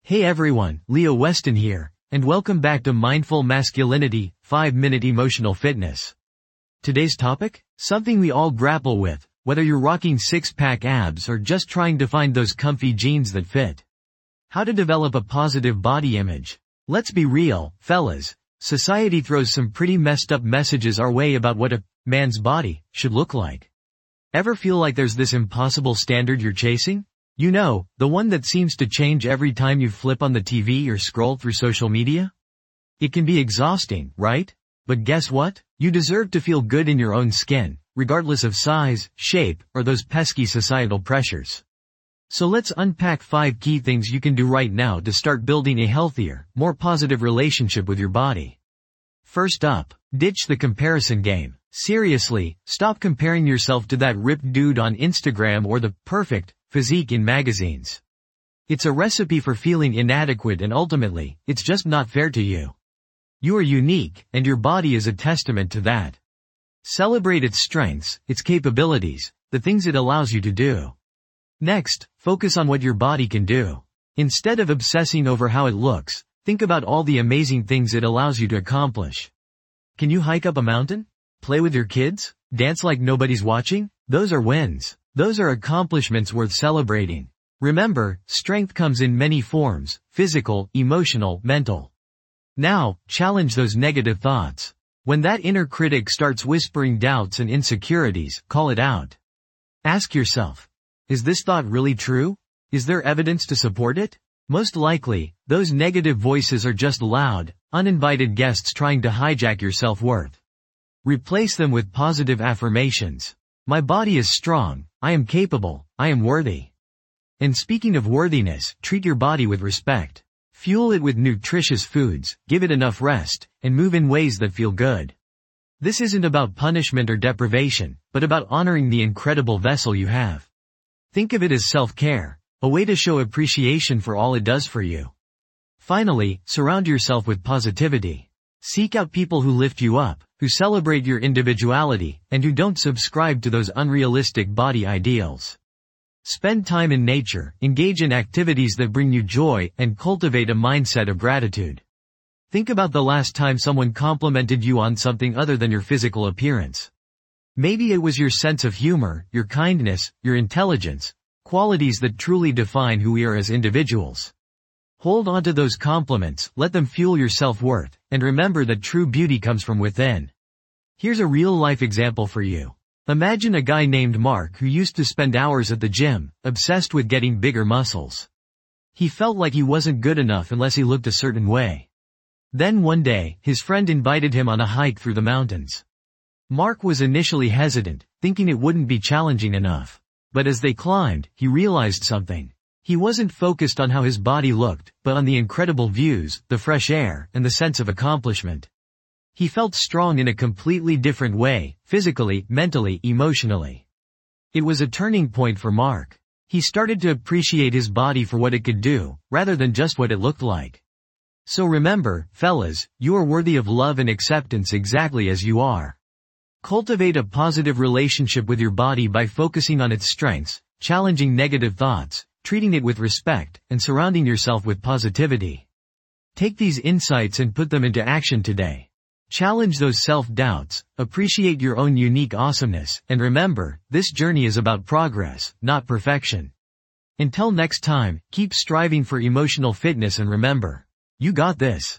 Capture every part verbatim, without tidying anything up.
Hey everyone, Leo Weston here, and welcome back to Mindful Masculinity, five minute Emotional Fitness. Today's topic? Something we all grapple with, whether you're rocking six-pack abs or just trying to find those comfy jeans that fit. How to develop a positive body image. Let's be real, fellas, society throws some pretty messed up messages our way about what a man's body should look like. Ever feel like there's this impossible standard you're chasing? You know, the one that seems to change every time you flip on the T V or scroll through social media? It can be exhausting, right? But guess what? You deserve to feel good in your own skin, regardless of size, shape, or those pesky societal pressures. So let's unpack five key things you can do right now to start building a healthier, more positive relationship with your body. First up, ditch the comparison game. Seriously, stop comparing yourself to that ripped dude on Instagram or the perfect physique in magazines. It's a recipe for feeling inadequate, and ultimately, it's just not fair to you. You are unique, and your body is a testament to that. Celebrate its strengths, its capabilities, the things it allows you to do. Next, focus on what your body can do. Instead of obsessing over how it looks, think about all the amazing things it allows you to accomplish. Can you hike up a mountain? Play with your kids? Dance like nobody's watching? Those are wins. Those are accomplishments worth celebrating. Remember, strength comes in many forms: physical, emotional, mental. Now, challenge those negative thoughts. When that inner critic starts whispering doubts and insecurities, call it out. Ask yourself, is this thought really true? Is there evidence to support it? Most likely, those negative voices are just loud, uninvited guests trying to hijack your self-worth. Replace them with positive affirmations. My body is strong, I am capable, I am worthy. And speaking of worthiness, treat your body with respect. Fuel it with nutritious foods, give it enough rest, and move in ways that feel good. This isn't about punishment or deprivation, but about honoring the incredible vessel you have. Think of it as self-care, a way to show appreciation for all it does for you. Finally, surround yourself with positivity. Seek out people who lift you up, who celebrate your individuality, and who don't subscribe to those unrealistic body ideals. Spend time in nature, engage in activities that bring you joy, and cultivate a mindset of gratitude. Think about the last time someone complimented you on something other than your physical appearance. Maybe it was your sense of humor, your kindness, your intelligence, qualities that truly define who we are as individuals. Hold on to those compliments, let them fuel your self-worth, and remember that true beauty comes from within. Here's a real-life example for you. Imagine a guy named Mark who used to spend hours at the gym, obsessed with getting bigger muscles. He felt like he wasn't good enough unless he looked a certain way. Then one day, his friend invited him on a hike through the mountains. Mark was initially hesitant, thinking it wouldn't be challenging enough. But as they climbed, he realized something. He wasn't focused on how his body looked, but on the incredible views, the fresh air, and the sense of accomplishment. He felt strong in a completely different way, physically, mentally, emotionally. It was a turning point for Mark. He started to appreciate his body for what it could do, rather than just what it looked like. So remember, fellas, you are worthy of love and acceptance exactly as you are. Cultivate a positive relationship with your body by focusing on its strengths, challenging negative thoughts, treating it with respect, and surrounding yourself with positivity. Take these insights and put them into action today. Challenge those self-doubts, appreciate your own unique awesomeness, and remember, this journey is about progress, not perfection. Until next time, keep striving for emotional fitness and remember, you got this.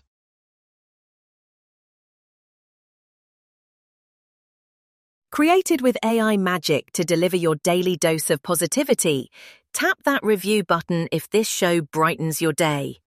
Created with A I magic to deliver your daily dose of positivity, tap that review button if this show brightens your day.